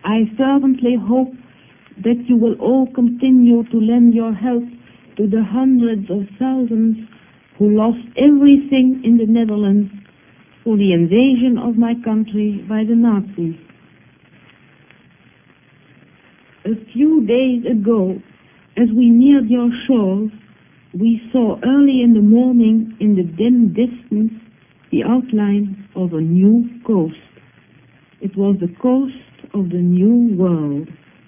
I fervently hope that you will all continue to lend your help to the hundreds of thousands who lost everything in the Netherlands through the invasion of my country by the Nazis. A few days ago, as we neared your shores, we saw early in the morning in the dim distance the outline of a new coast. It was the coast of the New World.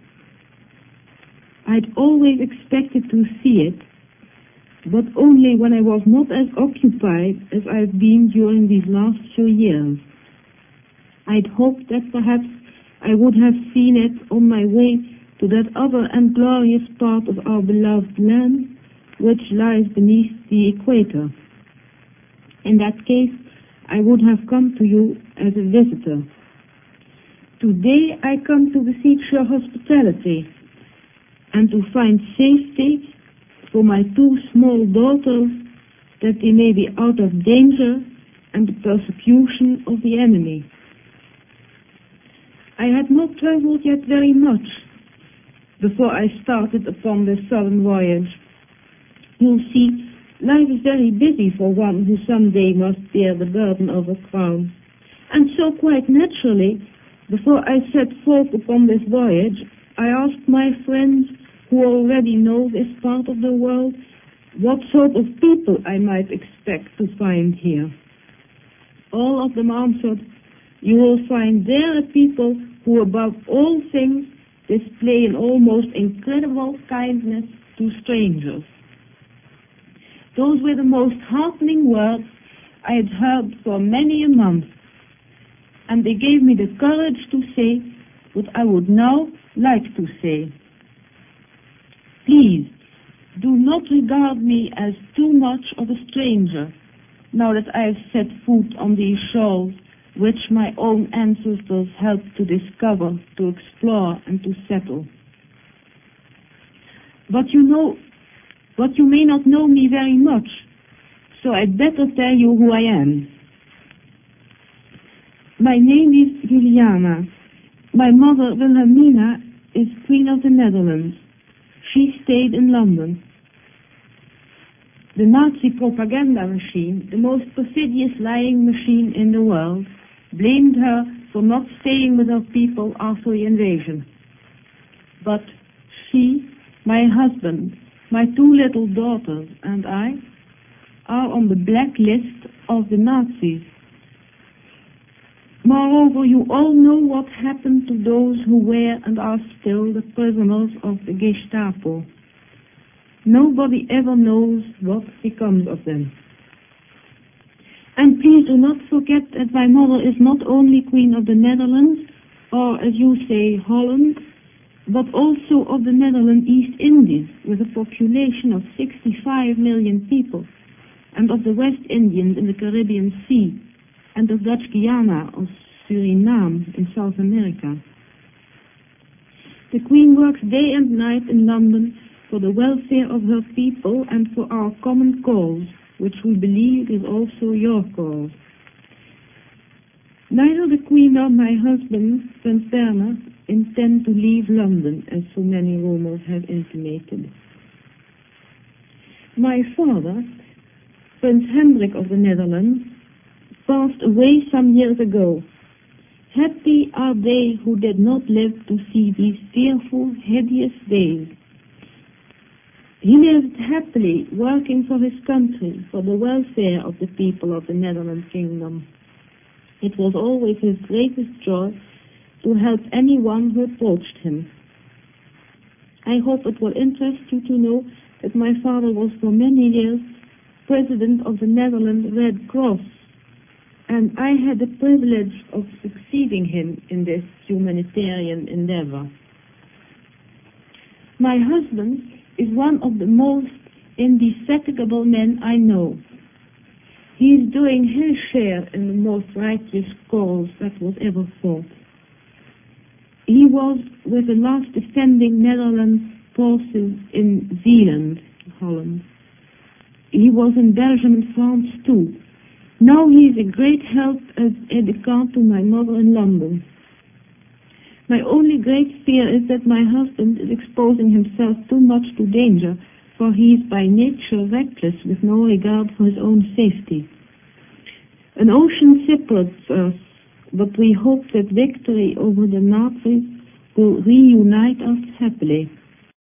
I'd always expected to see it, but only when I was not as occupied as I've been during these last few years. I'd hoped that perhaps I would have seen it on my way to that other and glorious part of our beloved land, which lies beneath the equator. In that case, I would have come to you as a visitor. Today I come to beseech your hospitality and to find safety for my two small daughters, that they may be out of danger and the persecution of the enemy. I had not traveled yet very much before I started upon this southern voyage. You see, life is very busy for one who someday must bear the burden of a crown. And so quite naturally, before I set forth upon this voyage, I asked my friends who already know this part of the world what sort of people I might expect to find here. All of them answered, "You will find there a people who above all things display an almost incredible kindness to strangers." Those were the most heartening words I had heard for many a month, and they gave me the courage to say what I would now like to say. Please, do not regard me as too much of a stranger, now that I have set foot on these shores which my own ancestors helped to discover, to explore, and to settle. But you may not know me very much, so I'd better tell you who I am. My name is Juliana. My mother, Wilhelmina, is Queen of the Netherlands. She stayed in London. The Nazi propaganda machine, the most perfidious lying machine in the world, blamed her for not staying with her people after the invasion. But she, my husband, my two little daughters, and I are on the black list of the Nazis. Moreover, you all know what happened to those who were and are still the prisoners of the Gestapo. Nobody ever knows what becomes of them. And please do not forget that my mother is not only Queen of the Netherlands, or as you say, Holland, but also of the Netherlands East Indies, with a population of 65 million people, and of the West Indians in the Caribbean Sea, and of Dutch Guiana or Suriname in South America. The Queen works day and night in London for the welfare of her people and for our common cause, which we believe is also your cause. Neither the Queen nor my husband, Prince Bernhard, intend to leave London, as so many rumors have intimated. My father, Prince Hendrik of the Netherlands, passed away some years ago. Happy are they who did not live to see these fearful, hideous days. He lived happily, working for his country, for the welfare of the people of the Netherlands Kingdom. It was always his greatest joy to help anyone who approached him. I hope it will interest you to know that my father was for many years president of the Netherlands Red Cross, and I had the privilege of succeeding him in this humanitarian endeavor. My husband is one of the most indefatigable men I know. He is doing his share in the most righteous cause that was ever fought. He was with the last defending Netherlands forces in Zeeland, Holland. He was in Belgium and France too. Now he is a great help as aide-de-camp to my mother in London. My only great fear is that my husband is exposing himself too much to danger, for he is by nature reckless with no regard for his own safety. An ocean separates us, but we hope that victory over the Nazis will reunite us happily.